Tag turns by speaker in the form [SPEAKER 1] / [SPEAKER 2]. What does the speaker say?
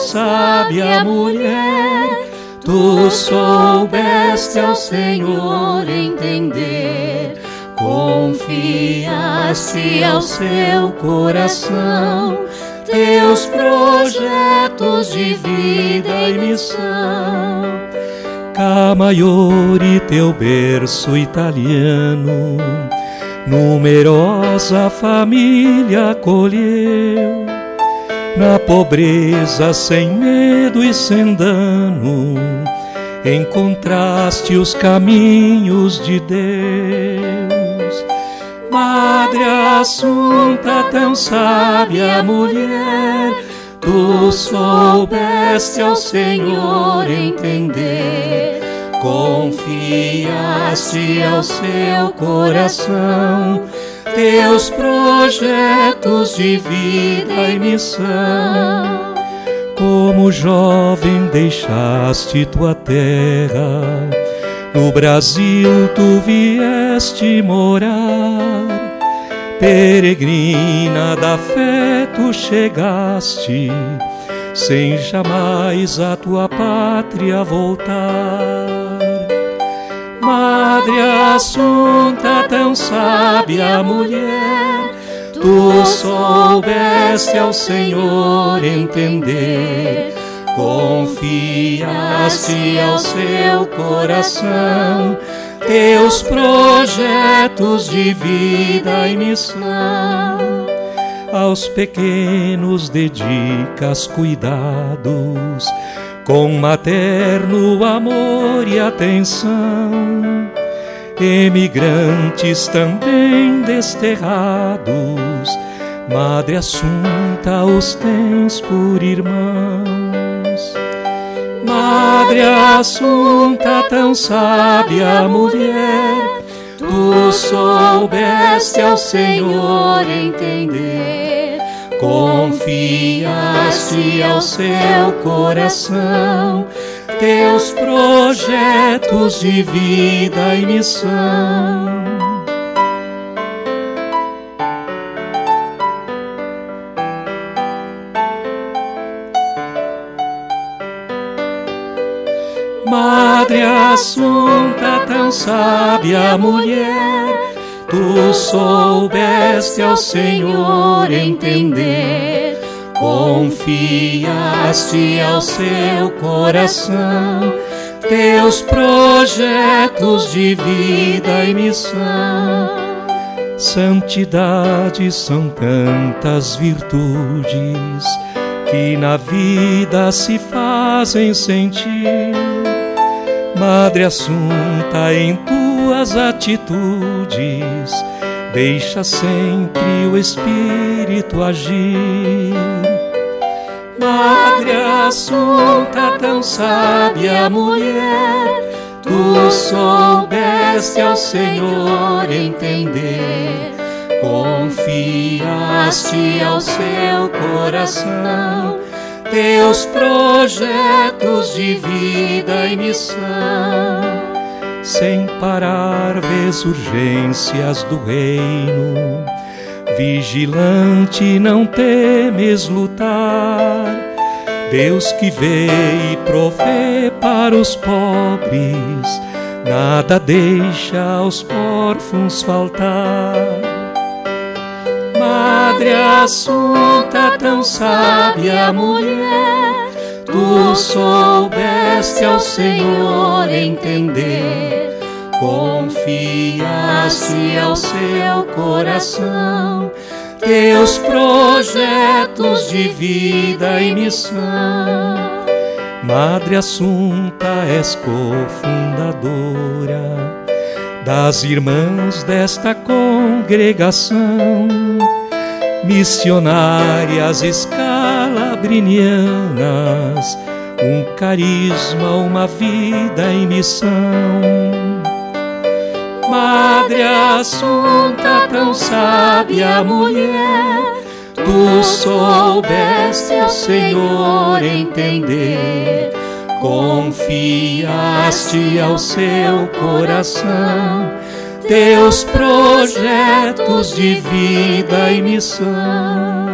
[SPEAKER 1] sábia mulher, tu soubeste ao Senhor entender, confiaste ao seu coração teus projetos de vida e missão. Camaiore, teu berço italiano, numerosa família acolheu. Na pobreza, sem medo e sem dano, encontraste os caminhos de Deus. Madre Assunta, tão sábia mulher, tu soubeste ao Senhor entender, confiaste ao seu coração teus projetos de vida e missão. Como jovem deixaste tua terra, no Brasil tu vieste morar. Peregrina da fé tu chegaste, sem jamais a tua pátria voltar. Madre Assunta, tão sábia mulher, tu soubeste ao Senhor entender, confiaste ao seu coração teus projetos de vida e missão. Aos pequenos dedicas cuidados, com materno amor e atenção. Emigrantes também desterrados, Madre Assunta, os tens por irmãos. Madre Assunta, tão sábia mulher, tu soubeste ao Senhor entender, confiaste ao seu coração teus projetos de vida e missão. Madre Assunta, tão sábia mulher, tu soubeste ao Senhor entender, confiaste ao seu coração teus projetos de vida e missão. Santidade são tantas virtudes que na vida se fazem sentir. Madre Assunta, em tuas atitudes, deixa sempre o Espírito agir. Madre Assunta, tão sábia mulher, tu soubeste ao Senhor entender, confiaste ao seu coração teus projetos de vida e missão. Sem parar vês urgências do reino, vigilante não temes lutar. Deus que vê e provê para os pobres, nada deixa aos órfãos faltar. Madre Assunta, tão sábia mulher, tu soubeste ao Senhor entender, confiaste ao seu coração teus projetos de vida e missão. Madre Assunta, és cofundadora das irmãs desta congregação, missionárias escalabrinianas, um carisma, uma vida em missão. Madre Assunta, tão sábia mulher, tu soubeste ao Senhor entender, confiaste ao seu coração teus projetos de vida e missão.